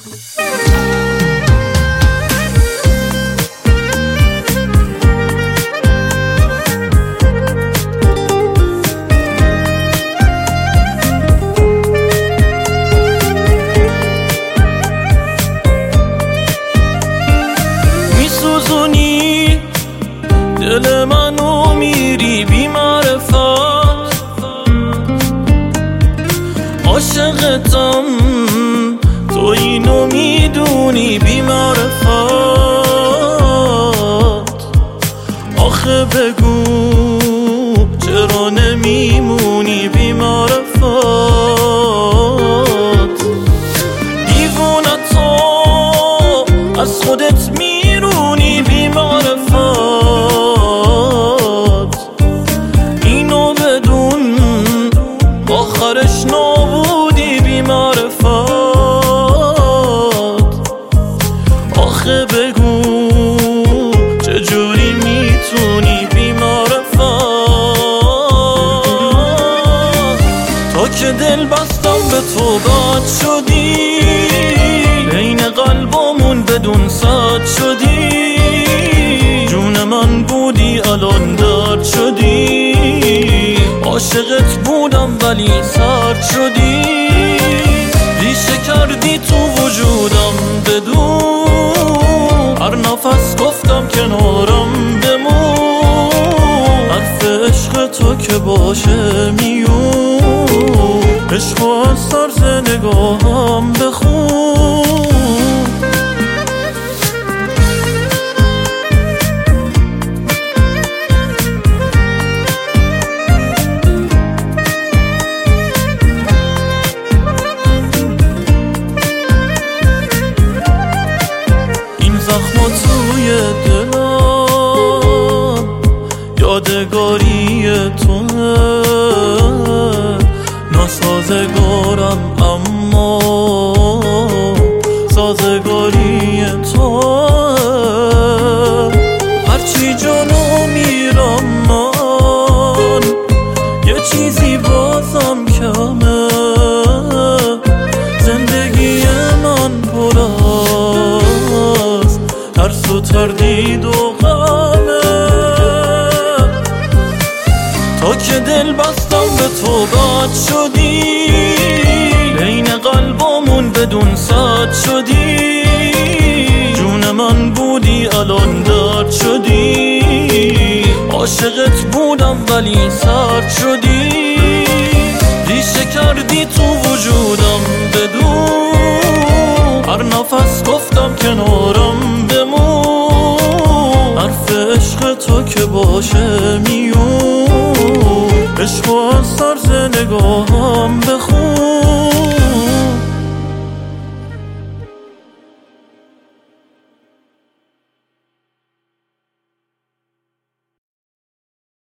میسوزونی دل منو میری بی معرفت، عاشقتم تو اینو میدونی بی معرفت. آخه بگو چرا نمیمونی بی معرفت؟ دیوونه تو از خودت میرونی بی معرفت. اینو بدون آخرش نابودی بی معرفت. آخه بگو چجوری میتونی بی معرفت؟ تا که دل بستم به تو بد شدی، بین قلبامون بدون صد شدی. جون من بودی الان درد شدی، عاشقت بودم ولی سرد شدی. ریشه کردی تو وجودم بدون، هر نفس گفتم کنارم بمون. حرف عشق تو که باشه میون، عشق از طرز نگاهم بخون. زخما توی دلم یادگاری توه، ناسازگارم اما سازگاری توه. هرچی جلو میرم من یه چیزی بازم کمه. زندگی من پر از ترس و تردید و غمه. تا که دل بستم به تو بد شدی، بین قلبامون بدون صد شدی. جون من بودی الان درد شدی، عاشقت بودم ولی سرد شدی. ریشه کردی تو وجودم بدون، هر نفس گفتم کنارم بمون. حرف عشق تو که باشه میون، عشق از طرز نگاهم بخون.